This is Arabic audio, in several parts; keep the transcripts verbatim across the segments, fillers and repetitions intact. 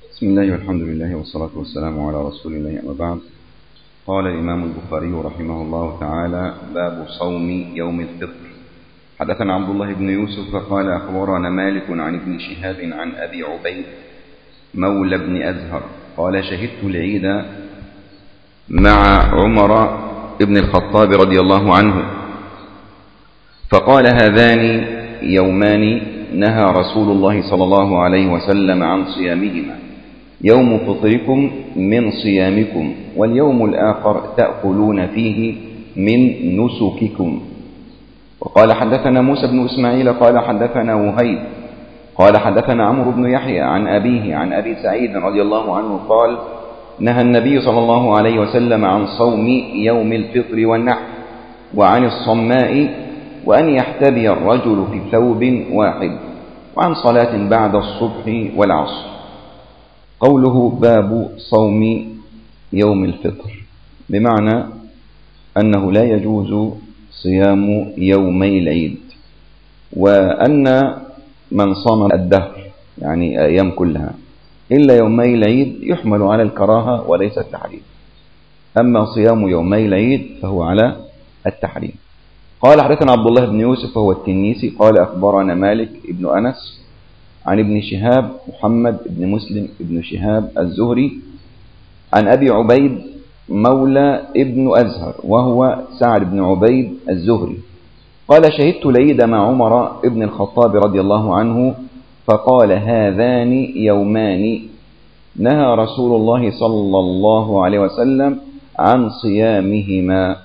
بسم الله والحمد لله والصلاة والسلام على رسول الله أما بعد. قال الإمام البخاري رحمه الله تعالى: باب صوم يوم الفطر. حدثنا عبد الله بن يوسف قال أخبرنا مالك عن ابن شهاب عن أبي عبيد مولى بن أزهر قال: شهدت العيد مع عمر بن الخطاب رضي الله عنه، فقال: هذان يومان نهى رسول الله صلى الله عليه وسلم عن صيامهما: يوم فطركم من صيامكم، واليوم الآخر تأكلون فيه من نسككم. وقال: حدثنا موسى بن إسماعيل قال حدثنا وهيب قال حدثنا عمرو بن يحيى عن أبيه عن أبي سعيد رضي الله عنه قال: نهى النبي صلى الله عليه وسلم عن صوم يوم الفطر والنحر، وعن الصماء، وأن يحتبي الرجل في ثوب واحد، وعن صلاة بعد الصبح والعصر. قوله باب صوم يوم الفطر بمعنى أنه لا يجوز صيام يومي العيد، وأن من صام الدهر يعني أيام كلها إلا يومي العيد يحمل على الكراهة وليس التحريم، أما صيام يومي العيد فهو على التحريم. قال: حدثنا عبد الله بن يوسف وهو التنيسي قال أخبرنا مالك ابن أنس عن ابن شهاب محمد بن مسلم ابن شهاب الزهري عن أبي عبيد مولى ابن أزهر وهو سعد بن عبيد الزهري قال: شهدت العيد مع عمر ابن الخطاب رضي الله عنه، فقال: هذان يومان نهى رسول الله صلى الله عليه وسلم عن صيامهما.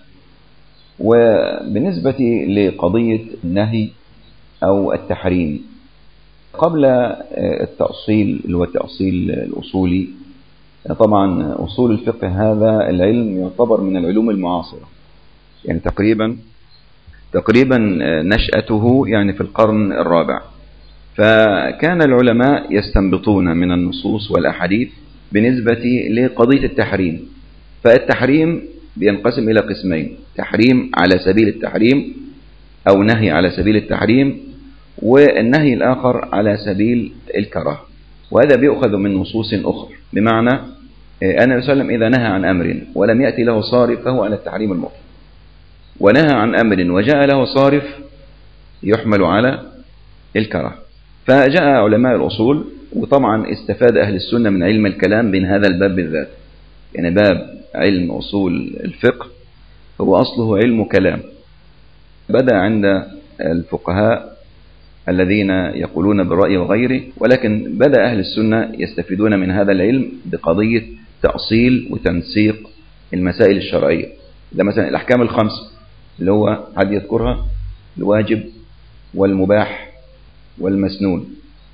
وبالنسبة لقضية النهي أو التحريم، قبل التأصيل اللي هو التأصيل الأصولي، طبعا أصول الفقه هذا العلم يعتبر من العلوم المعاصرة، يعني تقريبا تقريبا نشأته يعني في القرن الرابع. فكان العلماء يستنبطون من النصوص والأحاديث بالنسبة لقضية التحريم. فالتحريم بينقسم إلى قسمين: تحريم على سبيل التحريم أو نهي على سبيل التحريم، والنهي الآخر على سبيل الكراهة. وهذا بيؤخذ من نصوص أخرى، بمعنى أن وسلم إذا نهى عن أمر ولم يأتي له صارف فهو على التحريم المطلق، ونهى عن أمر وجاء له صارف يحمل على الكراهة. فجاء علماء الأصول، وطبعا استفاد أهل السنة من علم الكلام من هذا الباب بالذات، يعني باب علم أصول الفقه هو أصله علم كلام، بدأ عند الفقهاء الذين يقولون بالرأي وغيره، ولكن بدأ أهل السنة يستفيدون من هذا العلم بقضية تأصيل وتنسيق المسائل الشرعية. ده مثلا الأحكام الخمسة اللي هو حد يذكرها: الواجب والمباح والمسنون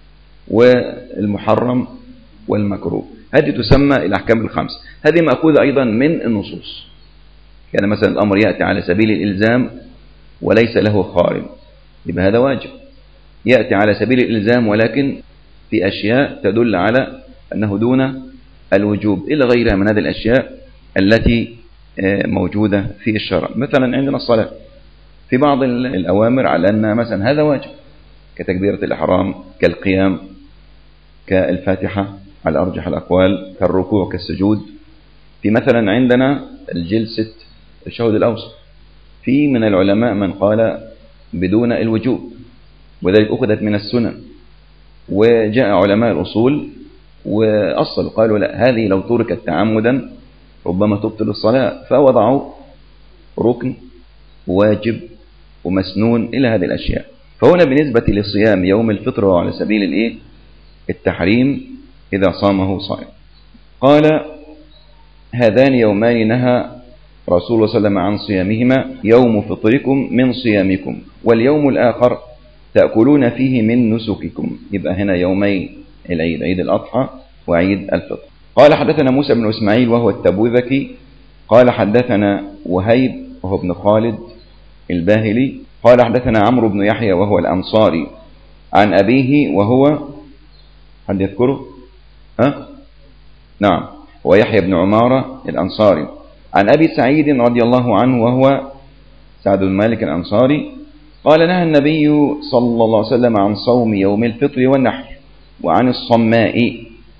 والمحرم والمكروه، هذه تسمى الأحكام الخمسة. هذه مأخوذة أيضا من النصوص، يعني مثلا الأمر يأتي على سبيل الإلزام وليس له خارم، يبقى هذا واجب. يأتي على سبيل الإلزام ولكن في أشياء تدل على أنه دون الوجوب، إلى غيرها من هذه الأشياء التي موجودة في الشرع. مثلا عندنا الصلاة في بعض الأوامر على أن مثلا هذا واجب، كتكبيرة الإحرام، كالقيام، كالفاتحة على أرجح الأقوال، كالركوع، كالسجود. في مثلا عندنا الجلسة التشهد الأوسط، في من العلماء من قال بدون الوجوب، وذلك أخذت من السنن. وجاء علماء الأصول وأصل قالوا: لا، هذه لو تركت تعمدا ربما تبطل الصلاة، فوضعوا ركن واجب ومسنون إلى هذه الأشياء. فهنا بالنسبة لصيام يوم الفطر وعلى سبيل الإيه؟ التحريم إذا صامه صائم. قال: هذان يومان نهى رسول الله صلى الله عليه وسلم عن صيامهما: يوم فطركم من صيامكم، واليوم الآخر تأكلون فيه من نسككم. يبقى هنا يومي العيد، عيد الأضحى وعيد الفطر. قال: حدثنا موسى بن إسماعيل وهو التبوذكي قال حدثنا وهيب وهو ابن خالد الباهلي قال حدثنا عمرو بن يحيى وهو الأنصاري عن أبيه وهو حد يذكره؟ ها؟ نعم، ويحيى بن عمارة الأنصاري عن أبي سعيد رضي الله عنه وهو سعد بن مالك الأنصاري قال: نهى النبي صلى الله عليه وسلم عن صوم يوم الفطر والنحر، وعن الصماء.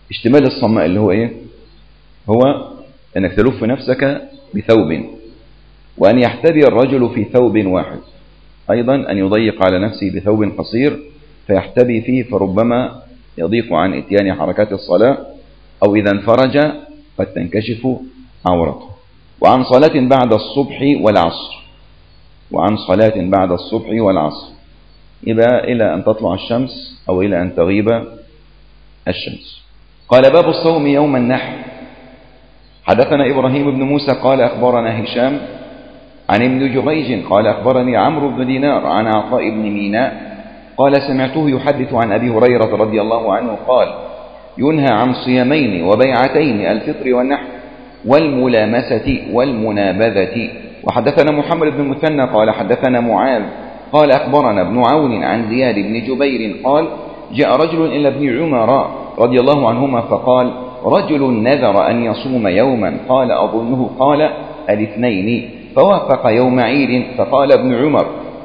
اشتمال الصماء اللي هو إيه؟ هو أنك تلف نفسك بثوب، وأن يحتبي الرجل في ثوب واحد، أيضا أن يضيق على نفسه بثوب قصير فيحتبي فيه، فربما يضيق عن إتيان حركات الصلاة، أو إذا انفرج قد تنكشف عورته. وعن صلاة بعد الصبح والعصر، وعن صلاة بعد الصبح والعصر، يبقى إلى أن تطلع الشمس أو إلى أن تغيب الشمس. قال باب الصوم يوم النحر. حدثنا إبراهيم بن موسى قال أخبرنا هشام عن ابن جريج قال أخبرني عمرو بن دينار عن عطاء بن ميناء قال سمعته يحدث عن أبي هريرة رضي الله عنه قال ينهى عن صيامين وبيعتين، الفطر والنحر والملامسة والمنابذة. وحدثنا محمد بن المثنى قال حدثنا معاذ قال أخبرنا ابن عون عن زياد بن جبير قال جاء رجل إلى ابن عمر رضي الله عنهما فقال رجل نذر أن يصوم يوما، قال أظنه قال الاثنين، فوافق يوم عيد، فقال ابن عمر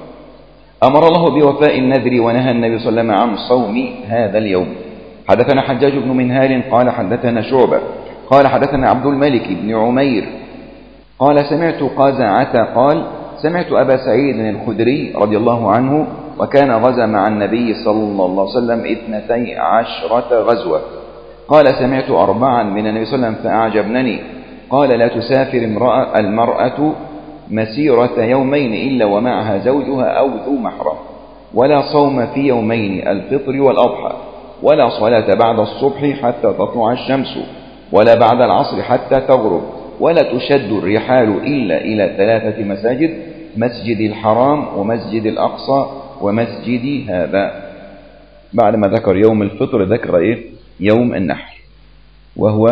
أمر الله بوفاء النذر ونهى النبي صلى الله عليه وسلم عن صوم هذا اليوم. حدثنا حجاج بن منهال قال حدثنا شعبة قال حدثنا عبد الملك بن عمير قال سمعت قزعة قال سمعت أبا سعيد الخدري رضي الله عنه وكان غزا مع النبي صلى الله عليه وسلم اثنتي عشرة غزوة، قال سمعت أربعا من النبي صلى الله عليه وسلم فأعجبنني، قال لا تسافر امرأة المرأة مسيرة يومين إلا ومعها زوجها أو ذو محرم، ولا صوم في يومين الفطر والأضحى، ولا صلاة بعد الصبح حتى تطلع الشمس، ولا بعد العصر حتى تغرب، ولا تشد الرحال إلا إلى ثلاثة مساجد: مسجد الحرام ومسجد الأقصى ومسجد هذا. بعد ما ذكر يوم الفطر ذكر إيه؟ يوم النحر وهو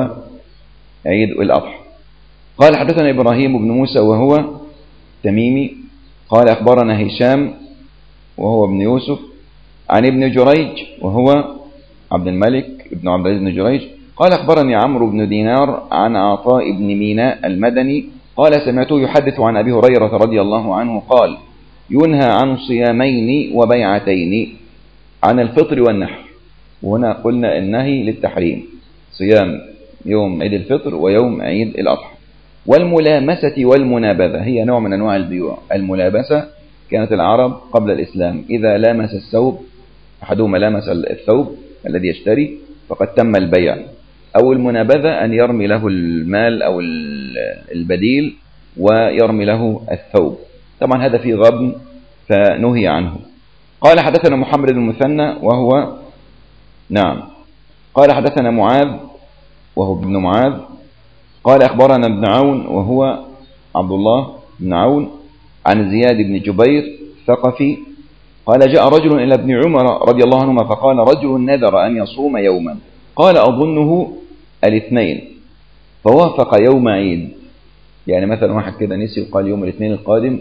عيد الأضحى. قال حدثنا إبراهيم بن موسى وهو تميمي قال أخبرنا هشام وهو ابن يوسف عن ابن جريج وهو عبد الملك ابن عبد العزيز بن جريج قال أخبرني عمرو بن دينار عن عطاء بن ميناء المدني قال سمعته يحدث عن أبي هريرة رضي الله عنه قال ينهى عن صيامين وبيعتين، عن الفطر والنحر. وهنا قلنا النهي للتحريم، صيام يوم عيد الفطر ويوم عيد الأضحى. والملامسة والمنابذة هي نوع من أنواع البيوع. الملابسة كانت العرب قبل الإسلام إذا لامس الثوب أحدهما لامس الثوب الذي يشتري فقد تم البيع، أو المنابذة أن يرمي له المال أو البديل ويرمي له الثوب. طبعا هذا فيه غبن فنهي عنه. قال حدثنا محمد بن المثنى وهو نعم قال حدثنا معاذ وهو ابن معاذ قال أخبرنا ابن عون وهو عبد الله بن عون عن زياد بن جبير ثقفي قال جاء رجل إلى ابن عمر رضي الله عنهما فقال رجل نذر أن يصوم يوما، قال أظنه الاثنين، فوافق يوم عيد. يعني مثلا واحد كده نسي وقال يوم الاثنين القادم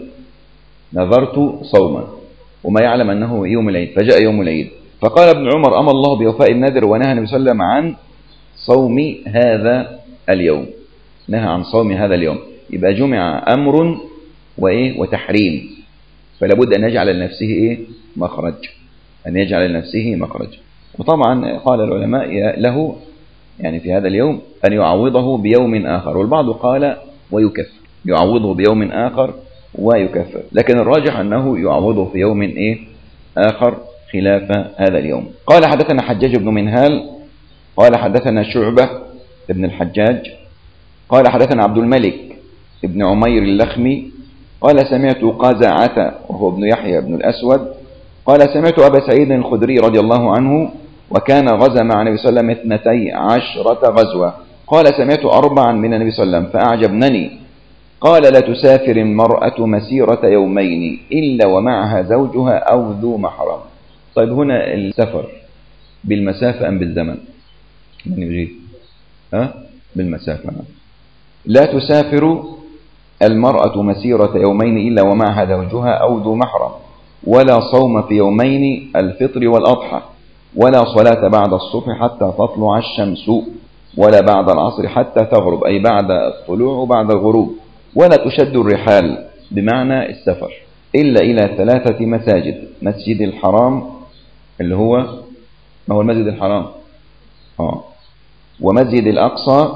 نذرت صوما وما يعلم أنه يوم العيد، فجاء يوم العيد فقال ابن عمر أمر الله بوفاء النذر ونهى النبي صلى الله عليه وسلم عن صوم هذا اليوم، نهى عن صوم هذا اليوم. يبقى جمع أمر وإيه وتحريم، فلا بد أن يجعل لنفسه إيه مخرج، أن يجعل لنفسه مخرج. وطبعا قال العلماء له يعني في هذا اليوم أن يعوضه بيوم آخر، والبعض قال ويكفر، يعوضه بيوم آخر ويكفر، لكن الراجح أنه يعوضه في يوم إيه آخر خلاف هذا اليوم. قال حدثنا حجاج بن منهال قال حدثنا شعبة ابن الحجاج قال حدثنا عبد الملك ابن عمير اللخمي قال سمعت قزعة وهو ابن يحيى بن الأسود قال سمعت أبا سعيد الخدري رضي الله عنه وكان غزا مع النبي صلى الله عليه وسلم اثنتي عشرة غزوة، قال سمعت أربعا من النبي صلى الله عليه وسلم فأعجبنني، قال لا تسافر المرأة مسيرة يومين إلا ومعها زوجها أو ذو محرم. طيب هنا السفر بالمسافة أم بالزمن؟ من يجيب ها بالمسافة. لا تسافر المرأة مسيرة يومين إلا ومعها زوجها أو ذو محرم، ولا صوم في يومين الفطر والأضحى، ولا صلاة بعد الصبح حتى تطلع الشمس، ولا بعد العصر حتى تغرب أي بعد الطلوع وبعد الغروب، ولا تشد الرحال بمعنى السفر إلا إلى ثلاثة مساجد: مسجد الحرام اللي هو ما هو المسجد الحرام آه. ومسجد الأقصى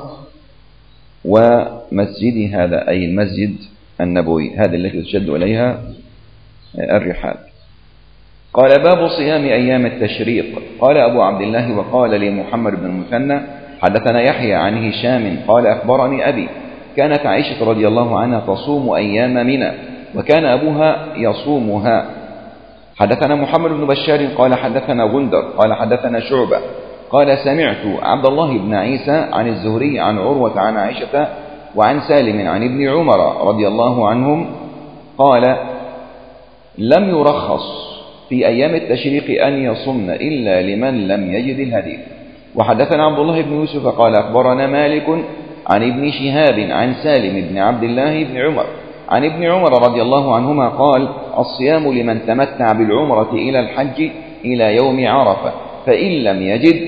ومسجد هذا أي المسجد النبوي، هذه التي تشد إليها الرحال. قال باب صيام أيام التشريق. قال أبو عبد الله وقال لي محمد بن المثنى حدثنا يحيى عن هشام قال أخبرني أبي كانت عائشة رضي الله عنها تصوم أيام منى وكان أبوها يصومها. حدثنا محمد بن بشار قال حدثنا غندر قال حدثنا شعبة قال سمعت عبد الله بن عيسى عن الزهري عن عروة عن عائشة وعن سالم عن ابن عمر رضي الله عنهم قال لم يرخص في أيام التشريق أن يصمن إلا لمن لم يجد الهدي. وحدثنا عبد الله بن يوسف قال أخبرنا مالك عن ابن شهاب عن سالم بن عبد الله بن عمر عن ابن عمر رضي الله عنهما قال الصيام لمن تمتع بالعمرة إلى الحج إلى يوم عرفة فإن لم يجد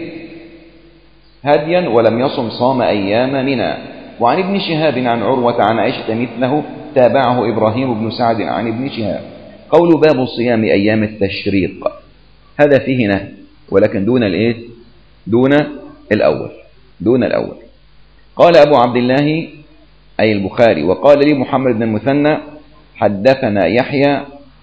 هديا ولم يصم صام أيام منى. وعن ابن شهاب عن عروة عن عائشة مثله تابعه إبراهيم بن سعد عن ابن شهاب. قول باب صيام أيام التشريق هذا فيه نهي ولكن دون الإيه؟ دون الأول دون الأول. قال أبو عبد الله أي البخاري وقال لي محمد بن المثنى حدثنا يحيى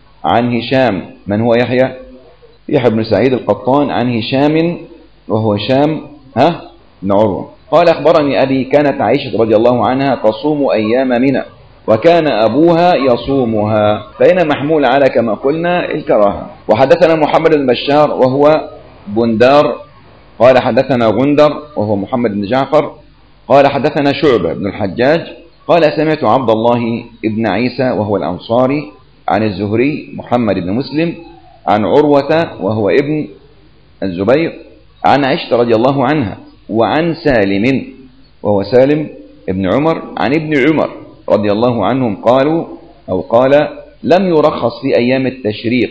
عن هشام. من هو يحيى؟ يحيى بن سعيد القطان عن هشام وهو هشام ها بن عروة قال أخبرني أبي كانت عائشة رضي الله عنها تصوم أيام منى وكان أبوها يصومها، فإن محمول على كما قلنا الكراهة. وحدثنا محمد بن بشار وهو بندار قال حدثنا غندر وهو محمد بن جعفر قال حدثنا شعبة بن الحجاج قال سمعت عبد الله بن عيسى وهو الأنصاري عن الزهري محمد بن مسلم عن عروة وهو ابن الزبير عن عائشة رضي الله عنها وعن سالم وهو سالم ابن عمر عن ابن عمر رضي الله عنهم قالوا أو قال لم يرخص في أيام التشريق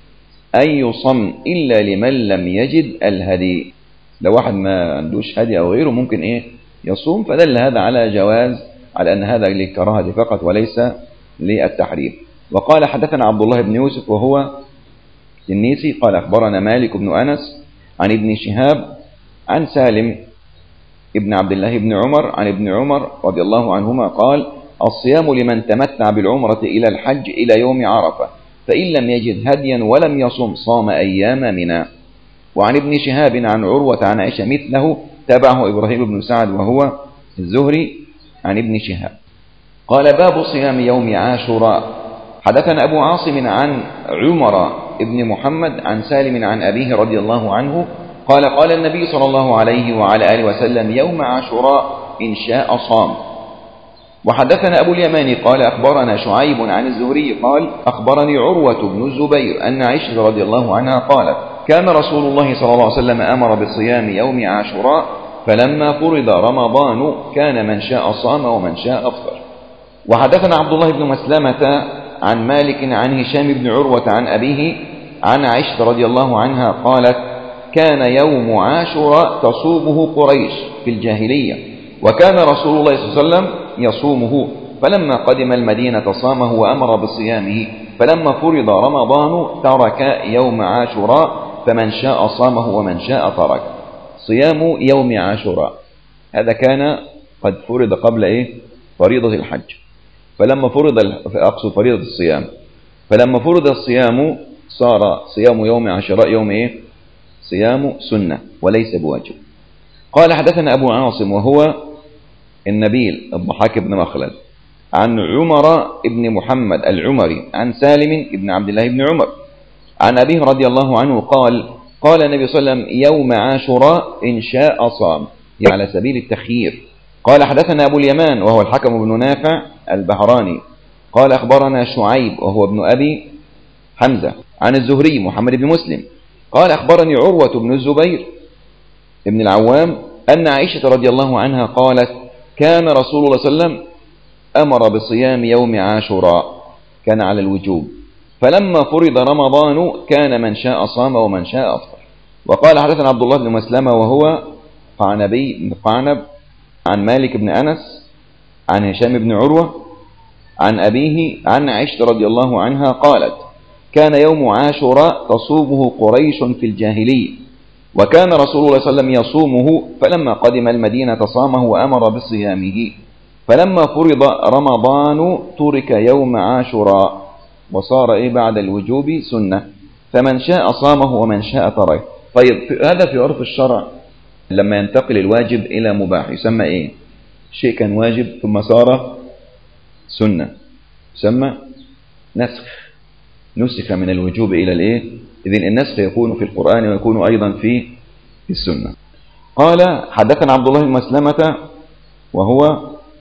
أن يصم إلا لمن لم يجد الهدي. لو واحد ما عندوش هدي أو غيره ممكن إيه يصوم، فدل هذا على جواز على أن هذا للكراهة فقط وليس للتحريم. وقال حدثنا عبد الله بن يوسف وهو النيسي قال أخبرنا مالك بن أنس عن ابن شهاب عن سالم ابن عبد الله بن عمر عن ابن عمر رضي الله عنهما قال الصيام لمن تمتع بالعمرة إلى الحج إلى يوم عرفة فإن لم يجد هديا ولم يصم صام أيام منى. وعن ابن شهاب عن عروة عن عائشة مثله تابعه إبراهيم بن سعد وهو الزهري عن ابن شهاب. قال باب صيام يوم عاشوراء. حدثنا أبو عاصم عن عمر ابن محمد عن سالم عن أبيه رضي الله عنه قال قال النبي صلى الله عليه وعلى آله وسلم يوم عاشوراء إن شاء صام. وحدثنا أبو اليماني قال أخبرنا شعيب عن الزهري قال أخبرني عروة بن الزبير أن عائشة رضي الله عنها قالت كان رسول الله صلى الله عليه وسلم أمر بصيام يوم عاشوراء فلما فرض رمضان كان من شاء صام ومن شاء أفطر. وحدثنا عبد الله بن مسلمة عن مالك عن هشام بن عروة عن أبيه عن عائشة رضي الله عنها قالت كان يوم عاشوراء تصومه قريش في الجاهلية وكان رسول الله صلى الله عليه وسلم يصومه فلما قدم المدينة صامه وأمر بصيامه فلما فرض رمضان ترك يوم عاشوراء فمن شاء صامه ومن شاء ترك. صيام يوم عاشوراء هذا كان قد فرض قبل إيه؟ فريضة الحج. فلما فرض أقصد فريضة الصيام فلما فرض الصيام صار صيام يوم عاشوراء يوم إيه؟ صيام سنة وليس بواجب. قال حدثنا أبو عاصم وهو النبيل الضحاك بن مخلد عن عمر بن محمد العمري عن سالم بن عبد الله بن عمر عن أبيه رضي الله عنه قال قال النبي صلى الله عليه وسلم يوم عاشوراء إن شاء صام على سبيل التخيير. قال حدثنا أبو اليمان وهو الحكم بن نافع البهراني قال أخبرنا شعيب وهو ابن أبي حمزة عن الزهري محمد بن مسلم قال أخبرني عروة بن الزبير ابن العوام أن عائشة رضي الله عنها قالت كان رسول الله صلى الله عليه وسلم أمر بصيام يوم عاشوراء كان على الوجوب فلما فرض رمضان كان من شاء صام ومن شاء أفطر. وقال حدثنا عبد الله بن مسلمة وهو قعنبي بن قعنب عن مالك بن أنس عن هشام بن عروة عن أبيه عن عائشة رضي الله عنها قالت كان يوم عاشوراء تصومه قريش في الجاهلية وكان رسول الله صلى الله عليه وسلم يصومه، فلما قدم المدينة صامه وأمر بصيامه. فلما فرض رمضان ترك يوم عاشوراء وصار إيه بعد الوجوب سنة، فمن شاء صامه ومن شاء تركه. طيب هذا في عرف الشرع لما ينتقل الواجب إلى مباح يسمى إيه؟ شيء كان واجب ثم صار سنة يسمى نسخ، نسخ من الوجوب إلى الإيه؟ إذن النسخ يكون في القرآن ويكون أيضا في السنة. قال حدثنا عبد الله بن مسلمة وهو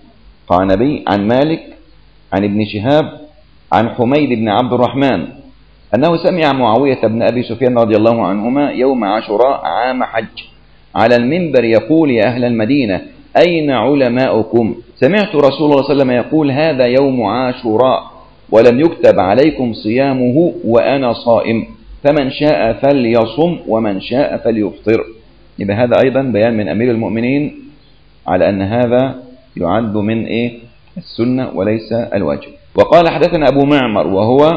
قعنبي عن مالك عن ابن شهاب عن حميد بن عبد الرحمن أنه سمع معاوية بن أبي سفيان رضي الله عنهما يوم عاشوراء عام حج على المنبر يقول: يا أهل المدينة أين علماؤكم؟ سمعت رسول الله صلى الله عليه وسلم يقول: هذا يوم عاشوراء ولم يكتب عليكم صيامه وأنا صائم، فمن شاء فليصم ومن شاء فليفطر. يبقى هذا أيضا بيان من أمير المؤمنين على أن هذا يعد من إيه؟ السنة وليس الواجب. وقال حدثنا أبو معمر وهو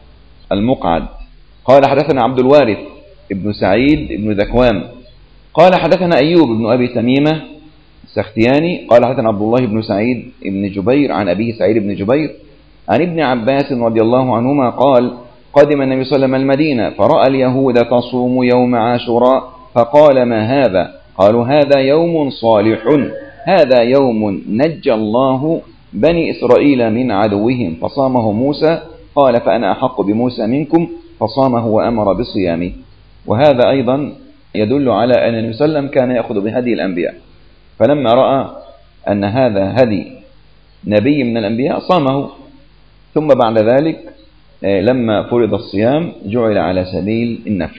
المقعد قال حدثنا عبد الوارث ابن سعيد ابن ذكوان قال حدثنا أيوب بن أبي تميمة السختياني قال حدثنا عبد الله بن سعيد بن جبير عن أبيه سعيد بن جبير عن ابن عباس رضي الله عنهما قال: قدم النبي صلى الله عليه وسلم المدينة فرأى اليهود تصوم يوم عاشوراء فقال: ما هذا؟ قالوا: هذا يوم صالح، هذا يوم نجى الله بني إسرائيل من عدوهم فصامه موسى، قال: فأنا أحق بموسى منكم، فصامه وأمر بصيامه. وهذا أيضا يدل على أن النبي صلى الله عليه وسلم كان يأخذ بهدي الأنبياء، فلما رأى أن هذا هدي نبي من الأنبياء صامه، ثم بعد ذلك لما فرض الصيام جعل على سبيل النفل.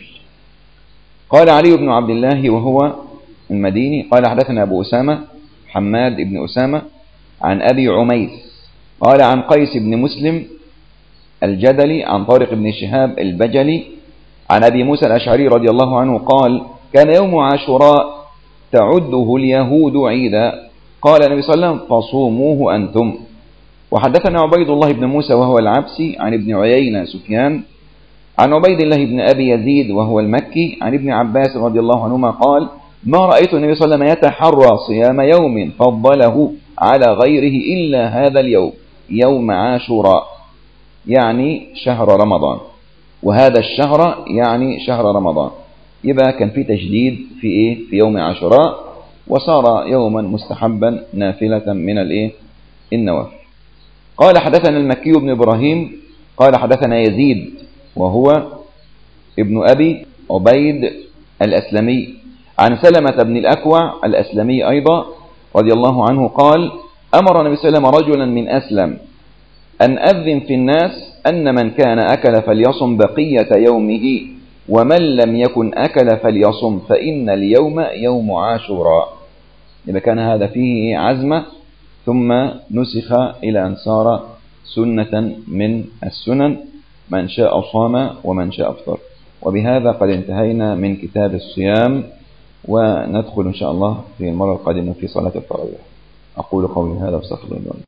قال علي بن عبد الله وهو المديني قال حدثنا أبو أسامة حماد بن أسامة عن أبي عميس قال عن قيس بن مسلم الجدلي عن طارق بن شهاب البجلي عن أبي موسى الأشعري رضي الله عنه قال: كان يوم عاشوراء تعده اليهود عيدا، قال النبي صلى الله عليه وسلم: فصوموه أنتم. وحدثنا عبيد الله بن موسى وهو العبسي عن ابن عيينة سفيان عن عبيد الله بن أبي يزيد وهو المكي عن ابن عباس رضي الله عنهما قال: ما رأيت النبي صلى الله عليه وسلم يتحرى صيام يوم فضله على غيره إلا هذا اليوم، يوم عاشوراء، يعني شهر رمضان، وهذا الشهر يعني شهر رمضان. يبقى كان في تجديد في إيه؟ في يوم عاشوراء، وصار يوما مستحبا نافلة من الإيه؟ النوافل. قال حدثنا المكي بن إبراهيم قال حدثنا يزيد وهو ابن أبي عبيد الأسلمي عن سلمة بن الأكوع الأسلمي أيضا رضي الله عنه قال: أمر النبي صلى الله عليه وسلم رجلا من أسلم أن أذن في الناس أن من كان أكل فليصم بقية يومه، ومن لم يكن أكل فليصم، فإن اليوم يوم عاشوراء. إذا كان هذا فيه عزمة ثم نسخ إلى أن صار سنة من السنن، من شاء صام ومن شاء أفطر. وبهذا قد انتهينا من كتاب الصيام، وندخل إن شاء الله في المرة القادمة في صلاة التراويح. أقول قولي هذا واستغفر الله.